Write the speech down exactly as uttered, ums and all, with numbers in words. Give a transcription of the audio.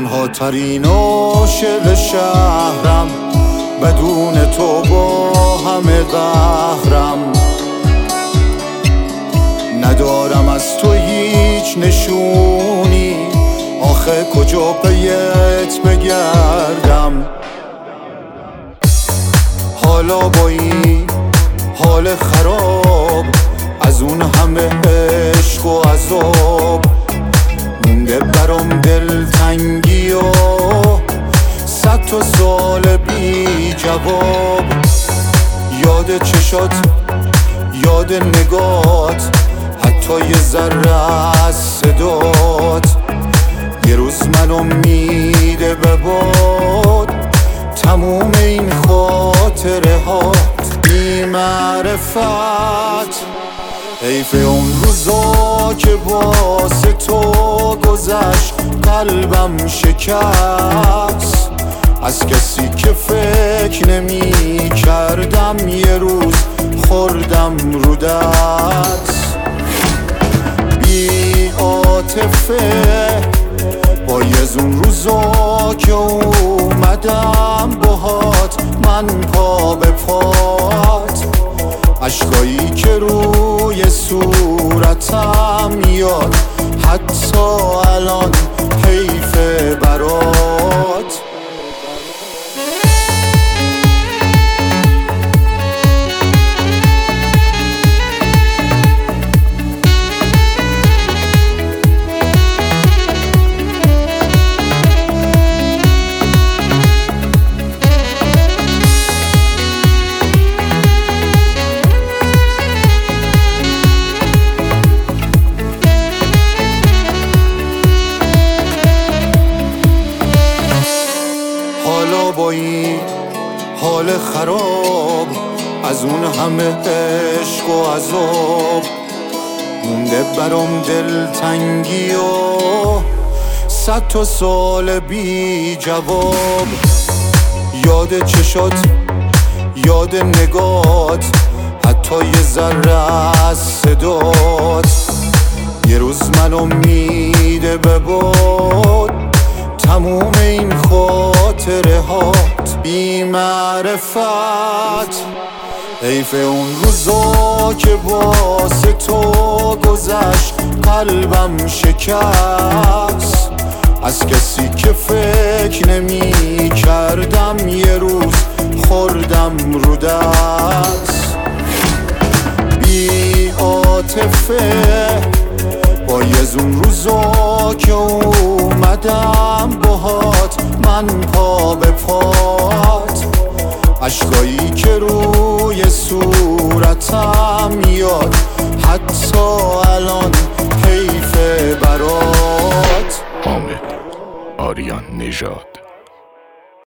تنها ترین عاشق شهرم، بدون تو با همه قهرم. ندارم از تو هیچ نشونی، آخه کجا پیت بگردم. حالا با این حال خراب، از اون همه عشق و عذاب، مونده برام دلتنگی و صد تا سال بی جواب. یاد چشات، یاد نگات، حتی یه ذره از صدات، یه روز منو میده به باد. تموم این خاطره هات بی معرفت، حیف اون روزا که واسه تو گذشت. قلبم شکست از کسی که فکر نمی کردم، یه روز خوردم رو دست. بی عاطفه باید اون روزا که اومدم باهات، من پا به پات، عشقایی که روی صورتم میاد، حتی الان حیفه برات. با این حال خراب، از اون همه عشق و عذاب، مونده برام دلتنگی و صد تا سال بی جواب. یاد چشات، یاد نگات، حتی یه ذره از صدات، یه روز منو میده به باد. تموم این خاطره هات بی معرفت، حیف اون روزا که واسه تو گذشت. قلبم شکست از کسی که فکر نمی کردم، یه روز خوردم رو دست. بی عاطفه باید اون روزا که اومدم باهات، من پا به پات، عشقایی که روی صورتم میاد، حتی الان حیفه برات. حامد آریان نژاد.